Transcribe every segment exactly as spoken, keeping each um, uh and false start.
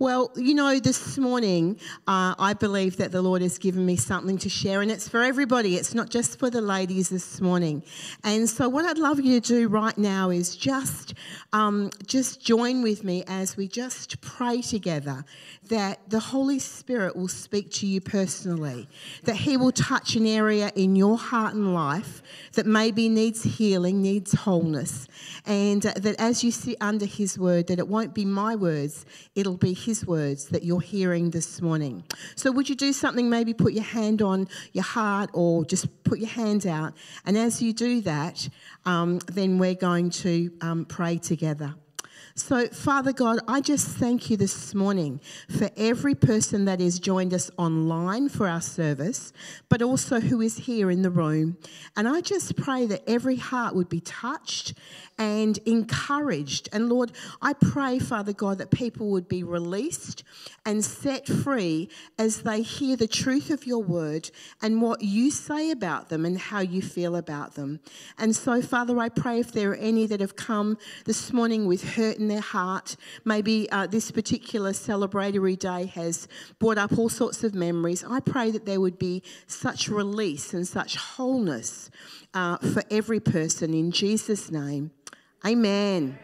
Well, you know, this morning uh, I believe that the Lord has given me something to share, and it's for everybody. It's not just for the ladies this morning. And so what I'd love you to do right now is just, um, just join with me as we just pray together that the Holy Spirit will speak to you personally, that he will touch an area in your heart and life that maybe needs healing, needs wholeness, and uh, that as you sit under his word, that it won't be my words, it'll be his words that you're hearing this morning. So would you do something, maybe put your hand on your heart or just put your hand out, and as you do that, um, then we're going to um, pray together. So, Father God, I just thank you this morning for every person that has joined us online for our service, but also who is here in the room. And I just pray that every heart would be touched and encouraged. And Lord, I pray, Father God, that people would be released and set free as they hear the truth of your word and what you say about them and how you feel about them. And so, Father, I pray if there are any that have come this morning with hurt in their heart, maybe uh, this particular celebratory day has brought up all sorts of memories, I pray that there would be such release and such wholeness uh, for every person in Jesus' name. Amen.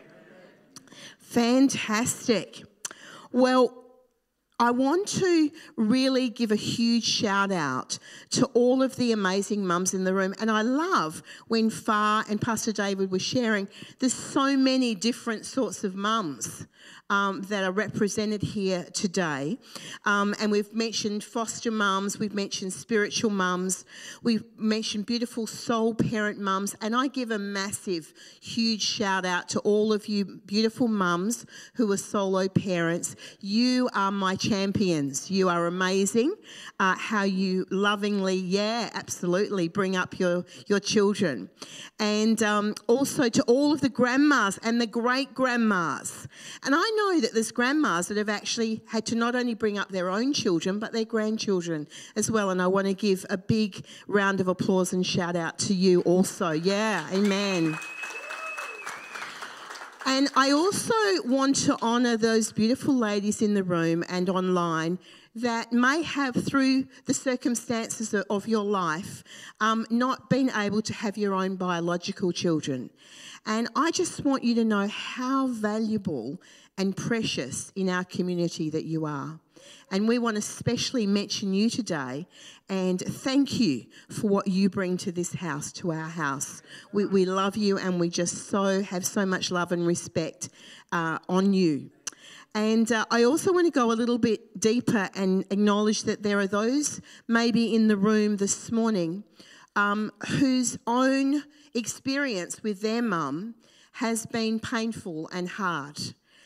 Fantastic. Well, I want to really give a huge shout out to all of the amazing mums in the room. And I love when Far and Pastor David were sharing, there's so many different sorts of mums um, that are represented here today. Um, and we've mentioned foster mums, we've mentioned spiritual mums, we've mentioned beautiful soul parent mums. And I give a massive, huge shout out to all of you beautiful mums who are solo parents. You are my champions. You are amazing. Uh, how you lovingly, yeah, absolutely, bring up your, your children. And um, also to all of the grandmas and the great-grandmas. And I know that there's grandmas that have actually had to not only bring up their own children, but their grandchildren as well. And I want to give a big round of applause and shout out to you also. Yeah, amen. And I also want to honour those beautiful ladies in the room and online that may have, through the circumstances of your life, um, not been able to have your own biological children. And I just want you to know how valuable and precious in our community that you are. And we want to especially mention you today and thank you for what you bring to this house, to our house. We, we love you and we just so have so much love and respect uh, on you. And uh, I also want to go a little bit deeper and acknowledge that there are those maybe in the room this morning um, whose own experience with their mum has been painful and hard.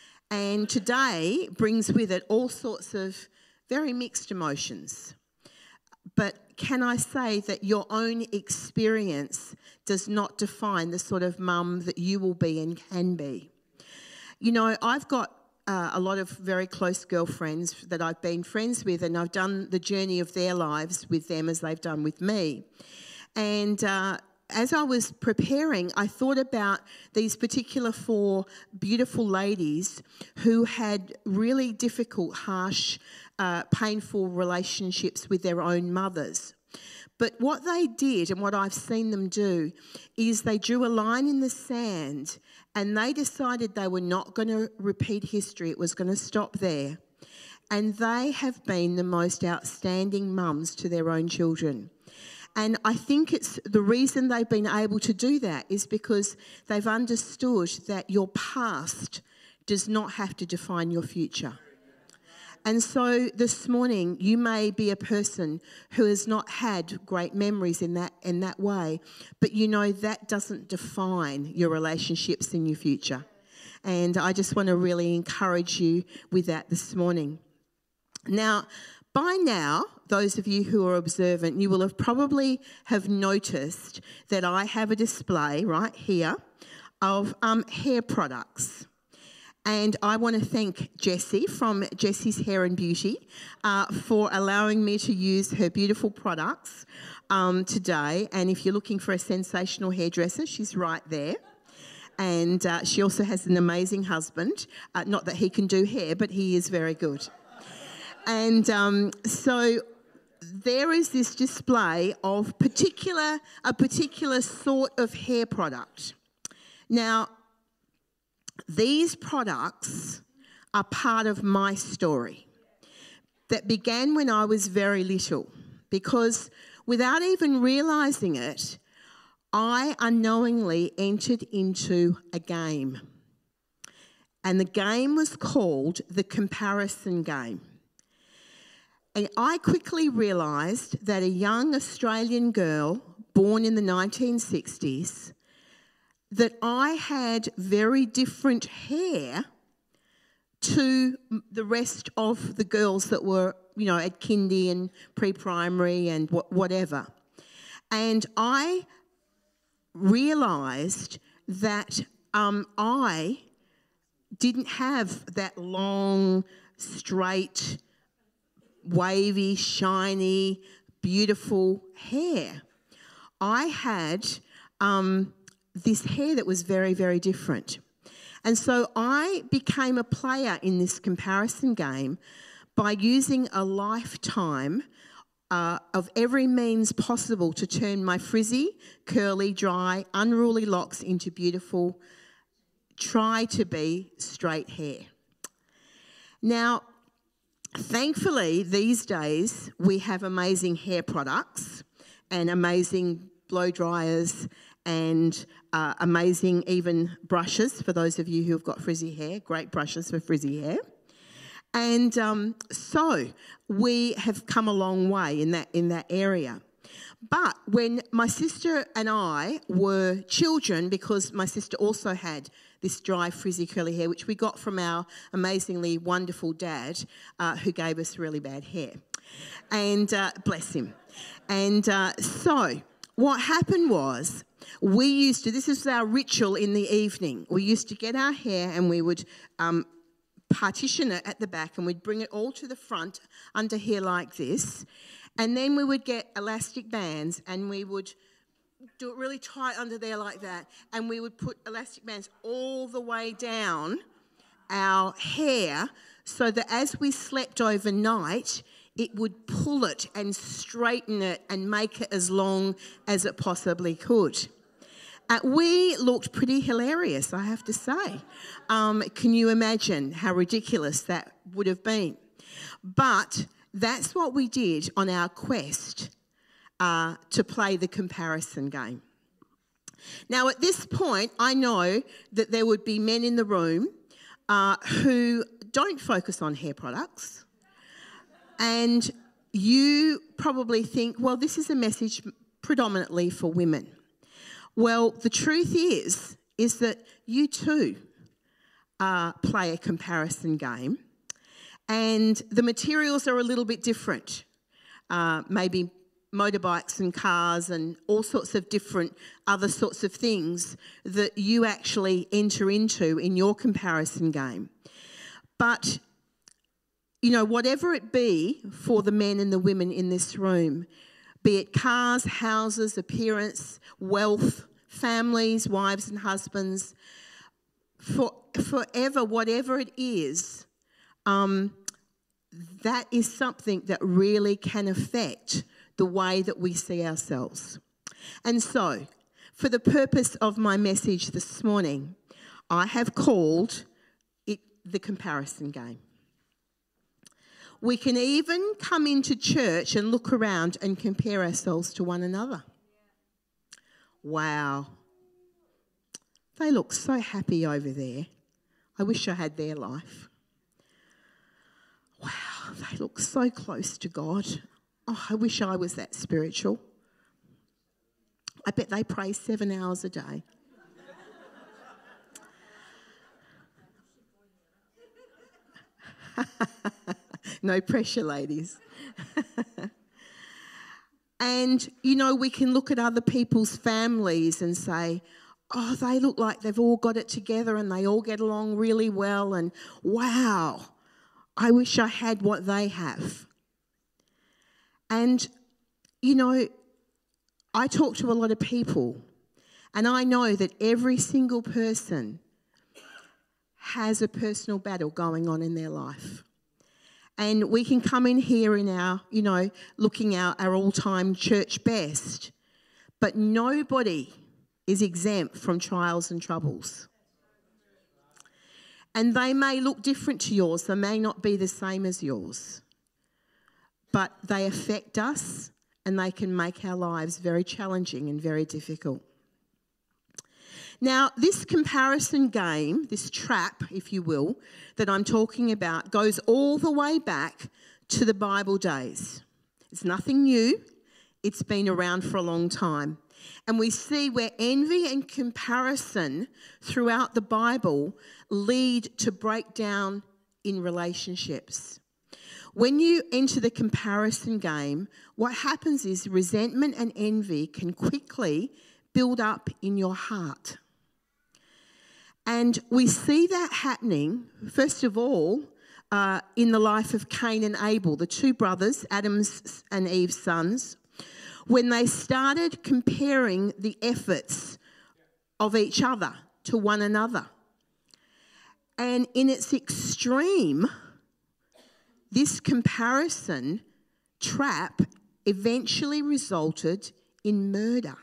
And today brings with it all sorts of very mixed emotions. But can I say that your own experience does not define the sort of mum that you will be and can be? You know, I've got uh, a lot of very close girlfriends that I've been friends with, and I've done the journey of their lives with them as they've done with me. And uh, as I was preparing, I thought about these particular four beautiful ladies who had really difficult, harsh, uh, painful relationships with their own mothers. But what they did, and what I've seen them do, is they drew a line in the sand and they decided they were not going to repeat history. It was going to stop there. And they have been the most outstanding mums to their own children. And I think it's the reason they've been able to do that is because they've understood that your past does not have to define your future. And so this morning, you may be a person who has not had great memories in that in that way, but you know that doesn't define your relationships in your future. And I just want to really encourage you with that this morning. Now, by now, those of you who are observant, you will have probably have noticed that I have a display right here of um, hair products. And I want to thank Jessie from Jessie's Hair and Beauty uh, for allowing me to use her beautiful products um, today. And if you're looking for a sensational hairdresser, she's right there. And uh, she also has an amazing husband. Uh, not that he can do hair, but he is very good. And um, so there is this display of particular a particular sort of hair product. Now, these products are part of my story that began when I was very little, because without even realising it, I unknowingly entered into a game. And the game was called the comparison game. And I quickly realised that a young Australian girl born in the nineteen sixties, that I had very different hair to the rest of the girls that were, you know, at kindy and pre-primary and whatever. And I realised that um, I didn't have that long, straight, wavy, shiny, beautiful hair. I had um, this hair that was very, very different. And so I became a player in this comparison game by using a lifetime uh, of every means possible to turn my frizzy, curly, dry, unruly locks into beautiful, try to be straight hair. Now, thankfully, these days we have amazing hair products and amazing blow dryers and uh, amazing even brushes for those of you who have got frizzy hair, great brushes for frizzy hair. And um, so we have come a long way in that, in that area. But when my sister and I were children, because my sister also had this dry, frizzy, curly hair, which we got from our amazingly wonderful dad, uh, who gave us really bad hair. And uh, bless him. And uh, so what happened was we used to, this is our ritual in the evening, we used to get our hair and we would um, partition it at the back and we'd bring it all to the front under here like this. And then we would get elastic bands and we would do it really tight under there like that. And we would put elastic bands all the way down our hair so that as we slept overnight, it would pull it and straighten it and make it as long as it possibly could. Uh, we looked pretty hilarious, I have to say. Um, can you imagine how ridiculous that would have been? But that's what we did on our quest uh, to play the comparison game. Now, at this point, I know that there would be men in the room uh, who don't focus on hair products. And you probably think, well, this is a message predominantly for women. Well, the truth is, is that you too uh, play a comparison game. And the materials are a little bit different. Uh, maybe motorbikes and cars and all sorts of different other sorts of things that you actually enter into in your comparison game. But, you know, whatever it be for the men and the women in this room, be it cars, houses, appearance, wealth, families, wives and husbands, for, forever, whatever it is, um, that is something that really can affect the way that we see ourselves. And so, for the purpose of my message this morning, I have called it the comparison game. We can even come into church and look around and compare ourselves to one another. Wow. They look so happy over there. I wish I had their life. Wow, they look so close to God. Oh, I wish I was that spiritual. I bet they pray seven hours a day. No pressure, ladies. And, you know, we can look at other people's families and say, oh, they look like they've all got it together and they all get along really well, and wow, I wish I had what they have. And, you know, I talk to a lot of people And I know that every single person has a personal battle going on in their life. And we can come in here in our, you know, looking our, our all-time church best, but nobody is exempt from trials and troubles. And they may look different to yours, they may not be the same as yours, but they affect us and they can make our lives very challenging and very difficult. Now, this comparison game, this trap, if you will, that I'm talking about goes all the way back to the Bible days. It's nothing new. It's been around for a long time. And we see where envy and comparison throughout the Bible lead to breakdown in relationships. When you enter the comparison game, what happens is resentment and envy can quickly build up in your heart. And we see that happening, first of all, uh, in the life of Cain and Abel, the two brothers, Adam's and Eve's sons, when they started comparing the efforts of each other to one another. And in its extreme, this comparison trap eventually resulted in murder.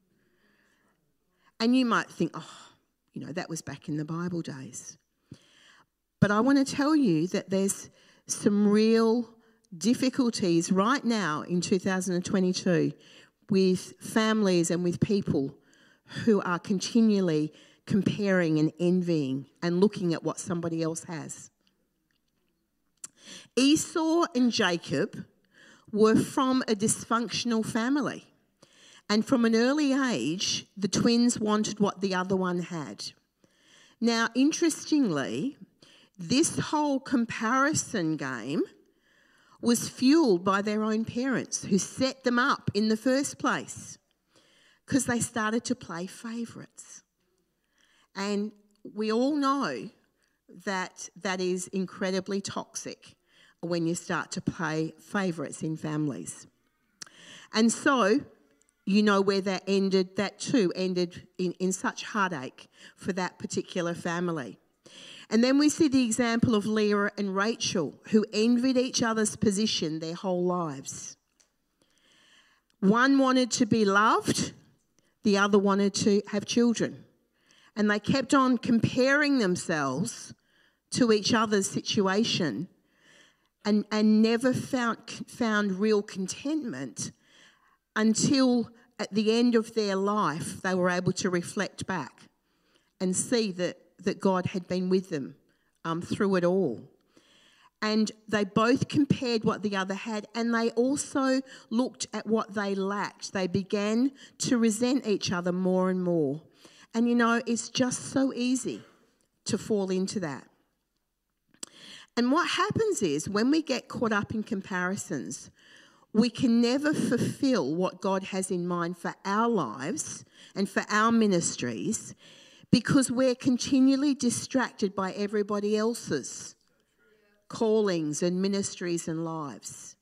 And you might think, oh, you know, that was back in the Bible days. But I want to tell you that there's some real difficulties right now in two thousand twenty-two with families and with people who are continually comparing and envying and looking at what somebody else has. Esau and Jacob were from a dysfunctional family. And from an early age, the twins wanted what the other one had. Now, interestingly, this whole comparison game was fueled by their own parents who set them up in the first place because they started to play favourites. And we all know that that is incredibly toxic when you start to play favourites in families. And so, you know where that ended, that too ended in, in such heartache for that particular family. And then we see the example of Leah and Rachel, who envied each other's position their whole lives. One wanted to be loved, the other wanted to have children. And they kept on comparing themselves to each other's situation and, and never found, found real contentment until at the end of their life they were able to reflect back and see that, that God had been with them um, through it all. And they both compared what the other had, and they also looked at what they lacked. They began to resent each other more and more. And you know, it's just so easy to fall into that. And what happens is when we get caught up in comparisons, we can never fulfill what God has in mind for our lives and for our ministries because we're continually distracted by everybody else's callings and ministries and lives.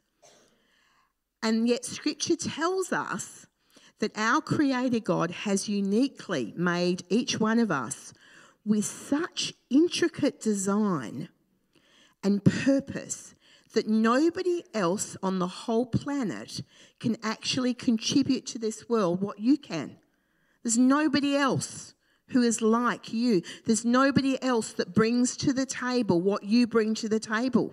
And yet Scripture tells us that our Creator God has uniquely made each one of us with such intricate design and purpose that nobody else on the whole planet can actually contribute to this world what you can. There's nobody else who is like you. There's nobody else that brings to the table what you bring to the table.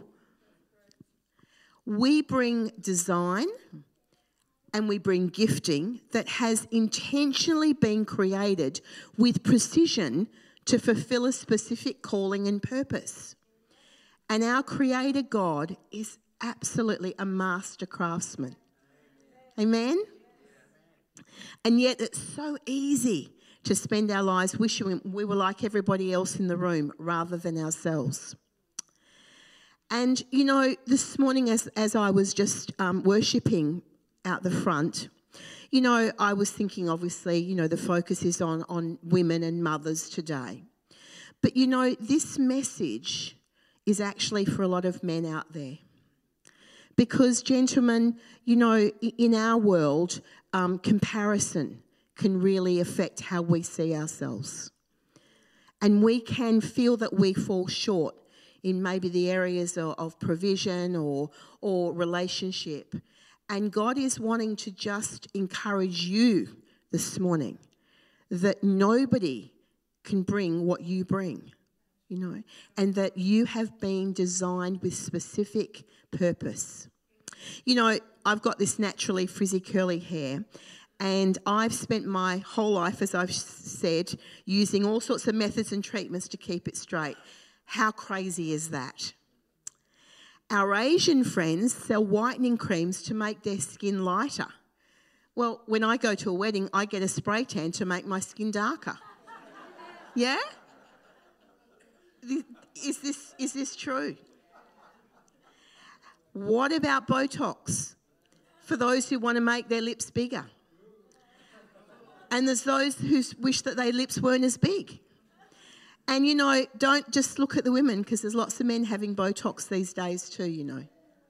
We bring design and we bring gifting that has intentionally been created with precision to fulfill a specific calling and purpose. And our Creator God is absolutely a master craftsman. Amen? And yet it's so easy to spend our lives wishing we were like everybody else in the room rather than ourselves. And, you know, this morning as, as I was just um, worshipping out the front, you know, I was thinking, obviously, you know, the focus is on, on women and mothers today. But, you know, this message is actually for a lot of men out there. Because, gentlemen, you know, in our world, um, comparison can really affect how we see ourselves. And we can feel that we fall short in maybe the areas of, of provision or, or relationship. And God is wanting to just encourage you this morning that nobody can bring what you bring, you know, and that you have been designed with specific purpose. You know, I've got this naturally frizzy curly hair, and I've spent my whole life, as I've said, using all sorts of methods and treatments to keep it straight. How crazy is that? Our Asian friends sell whitening creams to make their skin lighter. Well, when I go to a wedding, I get a spray tan to make my skin darker. Yeah? Is this, is this true? What about Botox for those who want to make their lips bigger? And there's those who wish that their lips weren't as big. And, you know, don't just look at the women, because there's lots of men having Botox these days too, you know.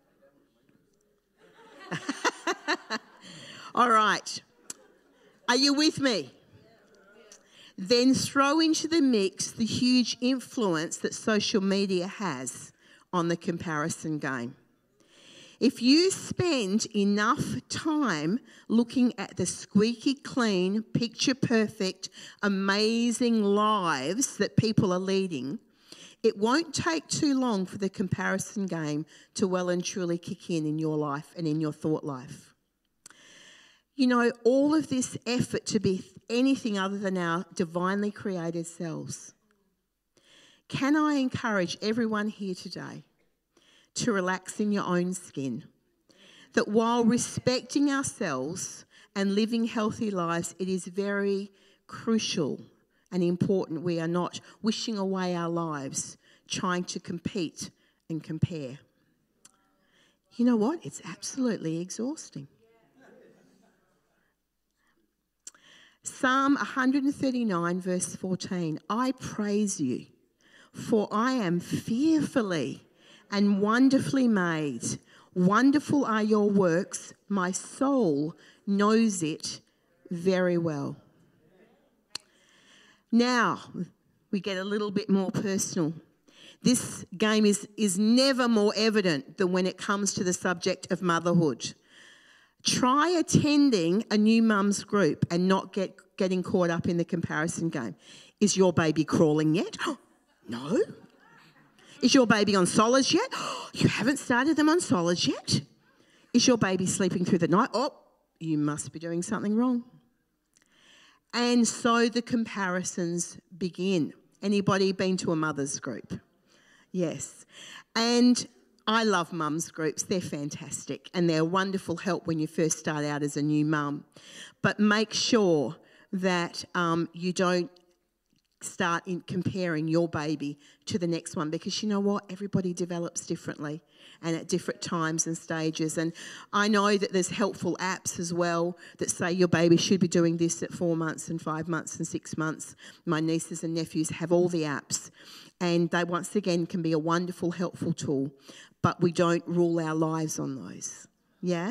All right. Are you with me? Then throw into the mix the huge influence that social media has on the comparison game. If you spend enough time looking at the squeaky clean, picture perfect, amazing lives that people are leading, it won't take too long for the comparison game to well and truly kick in in your life and in your thought life. You know, all of this effort to be anything other than our divinely created selves. Can I encourage everyone here today to relax in your own skin? That while respecting ourselves and living healthy lives, it is very crucial and important we are not wishing away our lives trying to compete and compare. You know what? It's absolutely exhausting. Psalm one thirty-nine verse fourteen, I praise you, for I am fearfully and wonderfully made. Wonderful are your works. My soul knows it very well. Now, we get a little bit more personal. This game is, is never more evident than when it comes to the subject of motherhood. Try attending a new mum's group and not get getting caught up in the comparison game. Is your baby crawling yet? No. Is your baby on solids yet? You haven't started them on solids yet. Is your baby sleeping through the night? Oh, you must be doing something wrong. And so the comparisons begin. Anybody been to a mother's group? Yes. And I love mums groups. They're fantastic and they're wonderful help when you first start out as a new mum. But make sure that um, you don't start in comparing your baby to the next one, because you know what? Everybody develops differently and at different times and stages. And I know that there's helpful apps as well that say your baby should be doing this at four months and five months and six months. My nieces and nephews have all the apps, and they once again can be a wonderful, helpful tool, but we don't rule our lives on those. Yeah?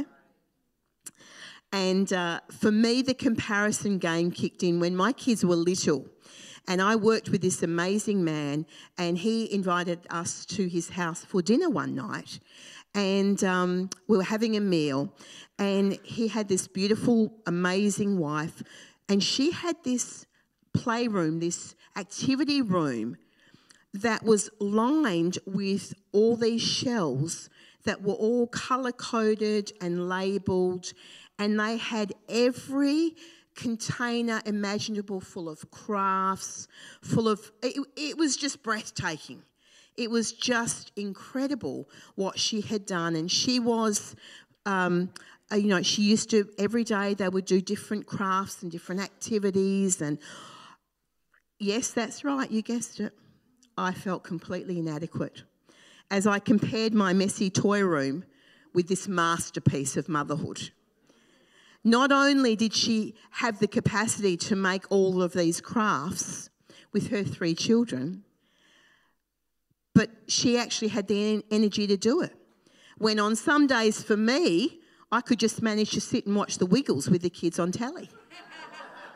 And uh, for me, the comparison game kicked in when my kids were little. And I worked with this amazing man, and he invited us to his house for dinner one night. And um, we were having a meal, and he had this beautiful, amazing wife, and she had this playroom, this activity room that was lined with all these shells that were all colour-coded and labelled, and they had every container imaginable full of crafts, full of, it, it was just breathtaking. It was just incredible what she had done. And she was, um, you know, she used to, every day they would do different crafts and different activities. And yes, that's right, you guessed it. I felt completely inadequate as I compared my messy toy room with this masterpiece of motherhood. Not only did she have the capacity to make all of these crafts with her three children, but she actually had the energy to do it. When on some days for me, I could just manage to sit and watch the Wiggles with the kids on telly.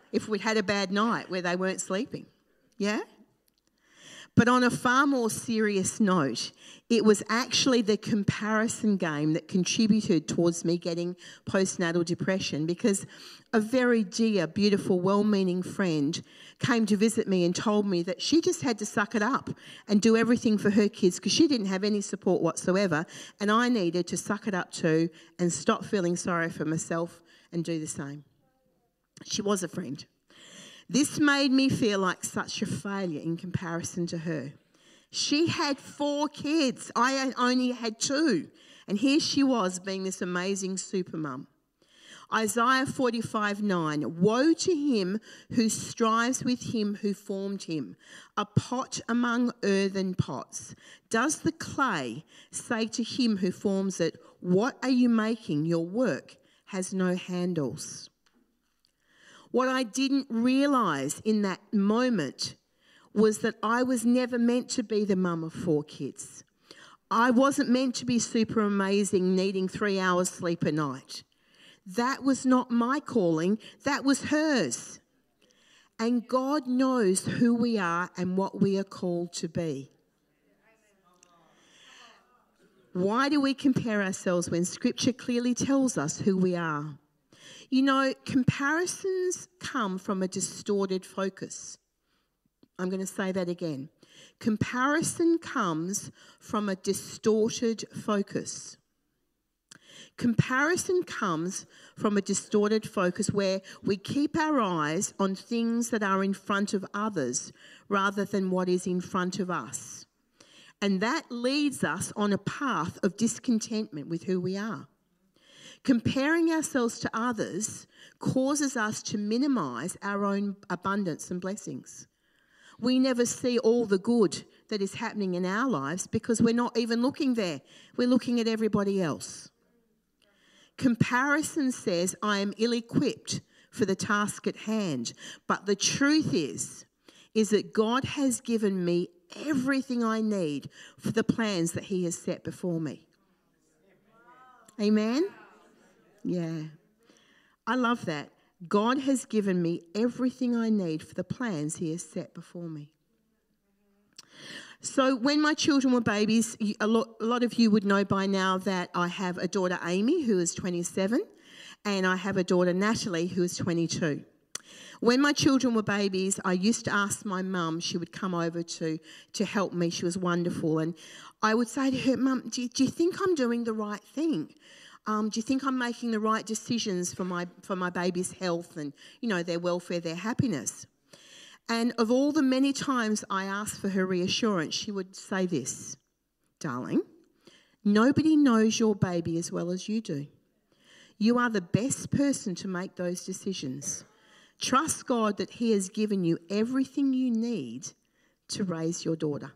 if we'd had a bad night where they weren't sleeping. Yeah? But on a far more serious note, it was actually the comparison game that contributed towards me getting postnatal depression, because a very dear, beautiful, well-meaning friend came to visit me and told me that she just had to suck it up and do everything for her kids because she didn't have any support whatsoever, and I needed to suck it up too and stop feeling sorry for myself and do the same. She was a friend. This made me feel like such a failure in comparison to her. She had four kids. I only had two. And here she was being this amazing super mum. Isaiah forty-five nine, woe to him who strives with him who formed him, a pot among earthen pots. Does the clay say to him who forms it, what are you making? Your work has no handles. What I didn't realise in that moment was that I was never meant to be the mum of four kids. I wasn't meant to be super amazing, needing three hours sleep a night. That was not my calling, that was hers. And God knows who we are and what we are called to be. Why do we compare ourselves when Scripture clearly tells us who we are? You know, comparisons come from a distorted focus. I'm going to say that again. Comparison comes from a distorted focus. Comparison comes from a distorted focus where we keep our eyes on things that are in front of others rather than what is in front of us. And that leads us on a path of discontentment with who we are. Comparing ourselves to others causes us to minimise our own abundance and blessings. We never see all the good that is happening in our lives because we're not even looking there. We're looking at everybody else. Comparison says, I am ill-equipped for the task at hand. But the truth is, is that God has given me everything I need for the plans that he has set before me. Amen? Yeah. I love that. God has given me everything I need for the plans he has set before me. So when my children were babies, a lot, a lot of you would know by now that I have a daughter, Amy, who is twenty-seven, and I have a daughter, Natalie, who is twenty-two. When my children were babies, I used to ask my mum, she would come over to, to help me. She was wonderful. And I would say to her, Mum, do, do you think I'm doing the right thing? Um, do you think I'm making the right decisions for my for my baby's health and, you know, their welfare, their happiness? And of all the many times I asked for her reassurance, she would say this, darling, nobody knows your baby as well as you do. You are the best person to make those decisions. Trust God that he has given you everything you need to raise your daughter.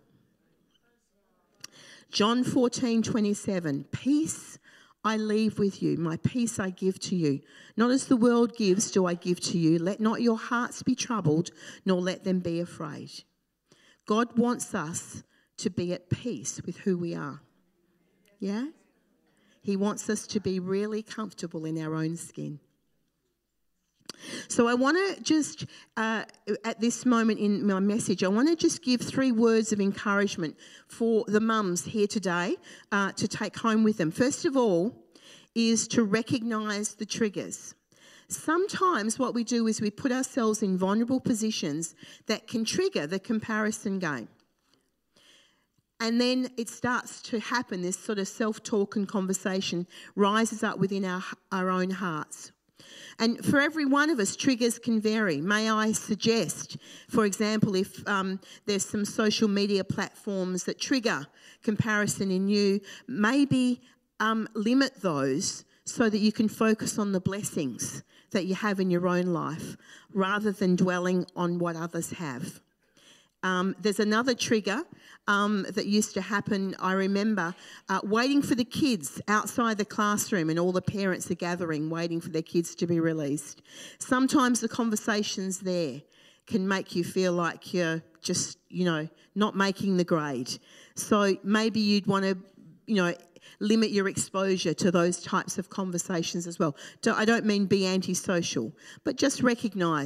John fourteen twenty-seven, peace I leave with you, my peace I give to you. Not as the world gives do I give to you. Let not your hearts be troubled, nor let them be afraid. God wants us to be at peace with who we are. Yeah? He wants us to be really comfortable in our own skin. So I want to just, uh, at this moment in my message, I want to just give three words of encouragement for the mums here today uh, to take home with them. First of all is to recognise the triggers. Sometimes what we do is we put ourselves in vulnerable positions that can trigger the comparison game. And then it starts to happen, this sort of self-talk and conversation rises up within our, our own hearts. And for every one of us, triggers can vary. May I suggest, for example, if um, there's some social media platforms that trigger comparison in you, maybe um, limit those so that you can focus on the blessings that you have in your own life rather than dwelling on what others have. Um, there's another trigger um, that used to happen, I remember, uh, waiting for the kids outside the classroom and all the parents are gathering, waiting for their kids to be released. Sometimes the conversations there can make you feel like you're just, you know, not making the grade. So maybe you'd want to, you know, limit your exposure to those types of conversations as well. I don't mean be antisocial, but just recognise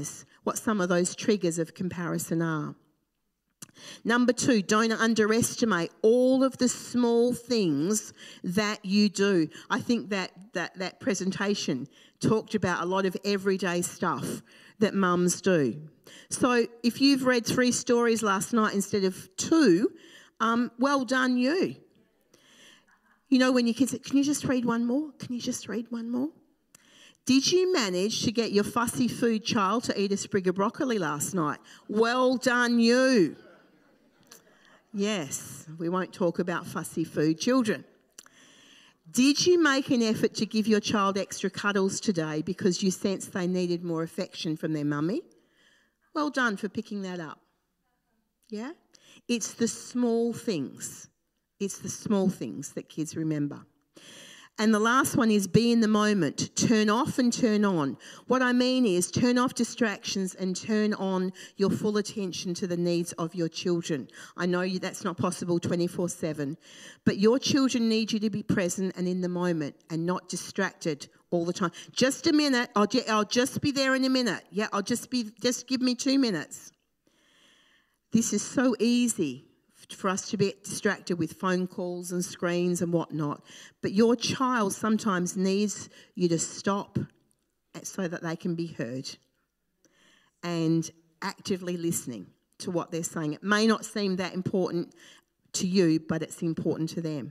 what some of those triggers of comparison are. Number two, don't underestimate all of the small things that you do. I think that that, that presentation talked about a lot of everyday stuff that mums do. So if you've read three stories last night instead of two, um, well done you. You know, when your kids say, can you just read one more? Can you just read one more? Did you manage to get your fussy food child to eat a sprig of broccoli last night? Well done you. Yes, we won't talk about fussy food children. Did you make an effort to give your child extra cuddles today because you sensed they needed more affection from their mummy? Well done for picking that up. Yeah? It's the small things. It's the small things that kids remember. And the last one is be in the moment. Turn off and turn on. What I mean is turn off distractions and turn on your full attention to the needs of your children. I know you, that's not possible twenty-four seven, but your children need you to be present and in the moment and not distracted all the time. Just a minute. I'll, ju- I'll just be there in a minute. Yeah, I'll just be, just give me two minutes. This is so easy for us to be distracted with phone calls and screens and whatnot. But your child sometimes needs you to stop so that they can be heard and actively listening to what they're saying. It may not seem that important to you, but it's important to them.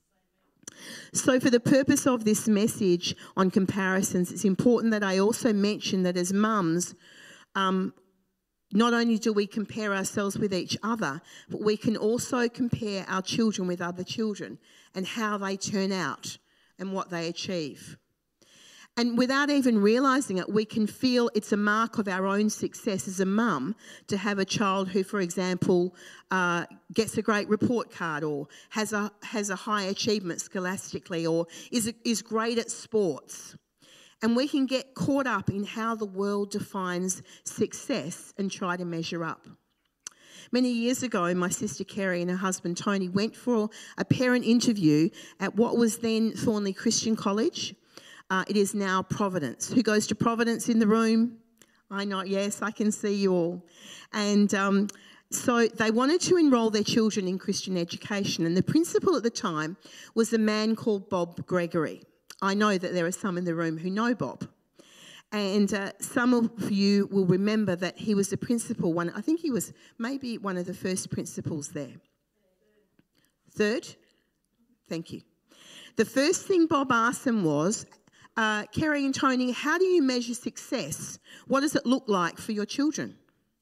So for the purpose of this message on comparisons, it's important that I also mention that as mums, um, not only do we compare ourselves with each other, but we can also compare our children with other children and how they turn out and what they achieve. And without even realising it, we can feel it's a mark of our own success as a mum to have a child who, for example, uh, gets a great report card or has a has a high achievement scholastically or is a, is great at sports. And we can get caught up in how the world defines success and try to measure up. Many years ago, my sister Kerry and her husband Tony went for a parent interview at what was then Thornley Christian College. Uh, it is now Providence. Who goes to Providence in the room? I know, yes, I can see you all. And um, so they wanted to enrol their children in Christian education. And the principal at the time was a man called Bob Gregory. I know that there are some in the room who know Bob. And uh, some of you will remember that he was the principal. One, I think he was maybe one of the first principals there. Third? Thank you. The first thing Bob asked them was, uh, Kerry and Tony, how do you measure success? What does it look like for your children?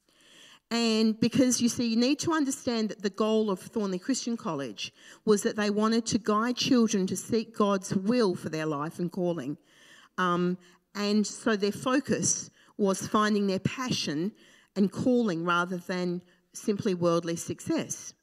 And because, you see, you need to understand that the goal of Thornley Christian College was that they wanted to guide children to seek God's will for their life and calling. Um, and so their focus was finding their passion and calling rather than simply worldly success.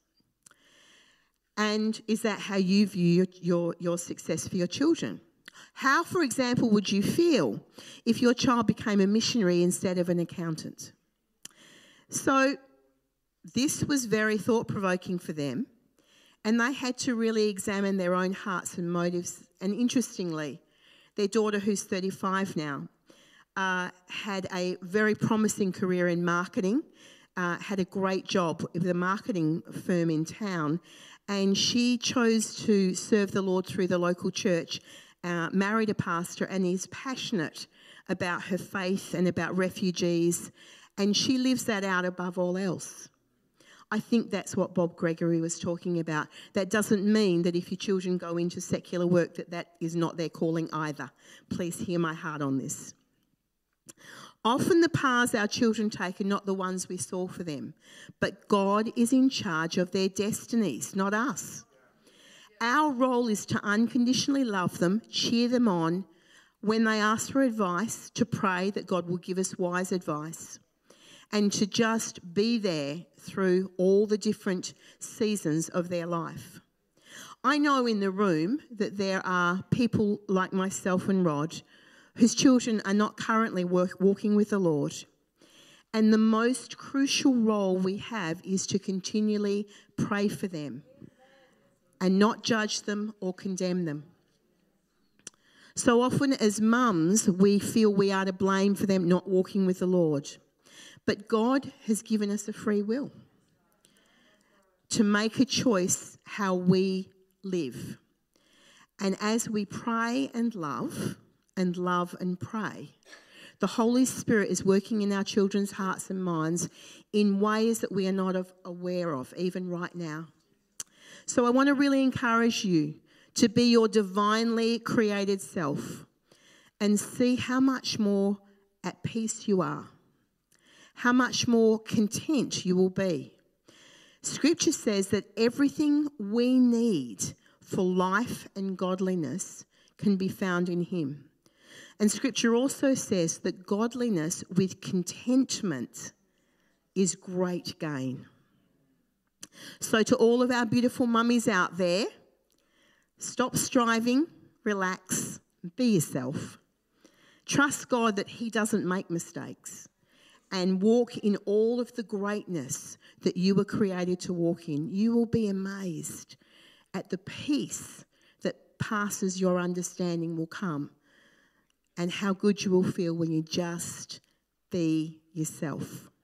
And is that how you view your, your, your success for your children? How, for example, would you feel if your child became a missionary instead of an accountant? So this was very thought-provoking for them, and they had to really examine their own hearts and motives. And interestingly, their daughter, who's thirty-five now, uh, had a very promising career in marketing, uh, had a great job with a marketing firm in town, and she chose to serve the Lord through the local church, uh, married a pastor, and is passionate about her faith and about refugees. And she lives that out above all else. I think that's what Bob Gregory was talking about. That doesn't mean that if your children go into secular work that that is not their calling either. Please hear my heart on this. Often the paths our children take are not the ones we saw for them, but God is in charge of their destinies, not us. Our role is to unconditionally love them, cheer them on, when they ask for advice, to pray that God will give us wise advice, and to just be there through all the different seasons of their life. I know in the room that there are people like myself and Rod whose children are not currently work, walking with the Lord. And the most crucial role we have is to continually pray for them and not judge them or condemn them. So often as mums, we feel we are to blame for them not walking with the Lord. But God has given us a free will to make a choice how we live. And as we pray and love, and love and pray, the Holy Spirit is working in our children's hearts and minds in ways that we are not aware of, even right now. So I want to really encourage you to be your divinely created self and see how much more at peace you are, how much more content you will be. Scripture says that everything we need for life and godliness can be found in him. And Scripture also says that godliness with contentment is great gain. So to all of our beautiful mummies out there, stop striving, relax, be yourself. Trust God that he doesn't make mistakes, and walk in all of the greatness that you were created to walk in. You will be amazed at the peace that passes your understanding will come, and how good you will feel when you just be yourself.